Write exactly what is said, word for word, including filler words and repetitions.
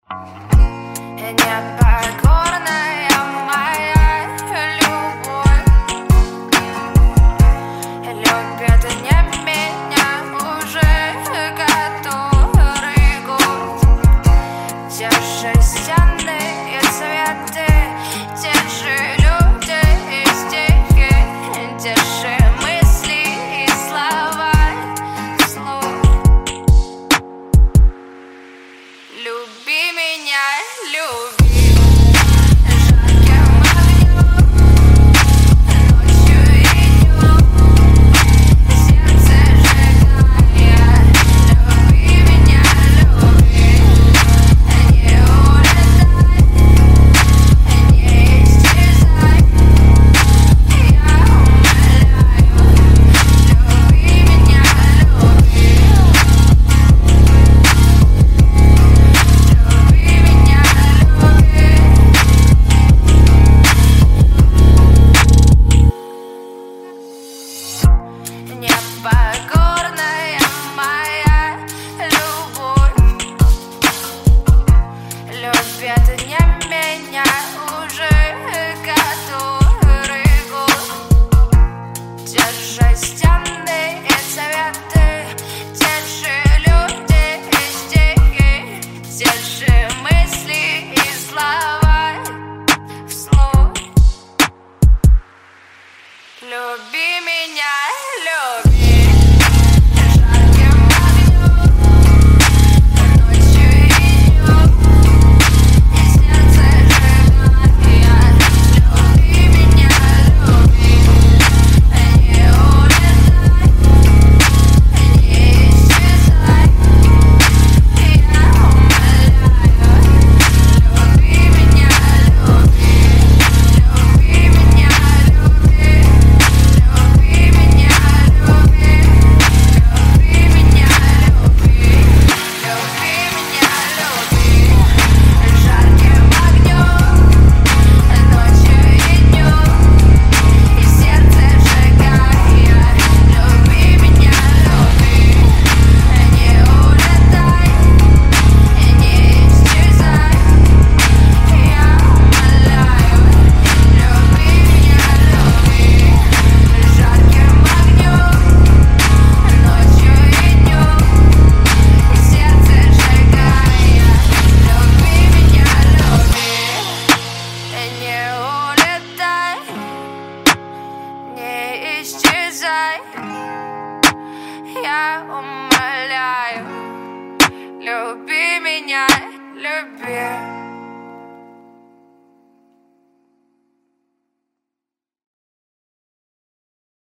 Непокорная моя любовь любит не меня уже который год. Те же стены и цветы, те же люди и стихи, те же мысли и слова вслух. Люби меня, люби. Непокорная моя любовь любит не меня уже который год. Те же стены и цветы, те же люди и стихи, те же мысли и слова вслух. Люби меня, люби. Исчезай, я умоляю, люби меня, люби.